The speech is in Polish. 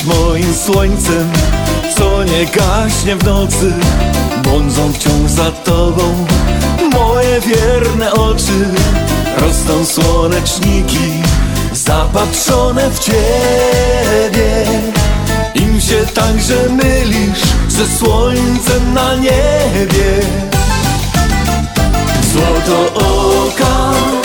moim słońcem, co nie gaśnie w nocy. Błądzą wciąż za tobą moje wierne oczy. Rosną słoneczniki zapatrzone w ciebie. Im się także mylisz ze słońcem na niebie. Złoto oka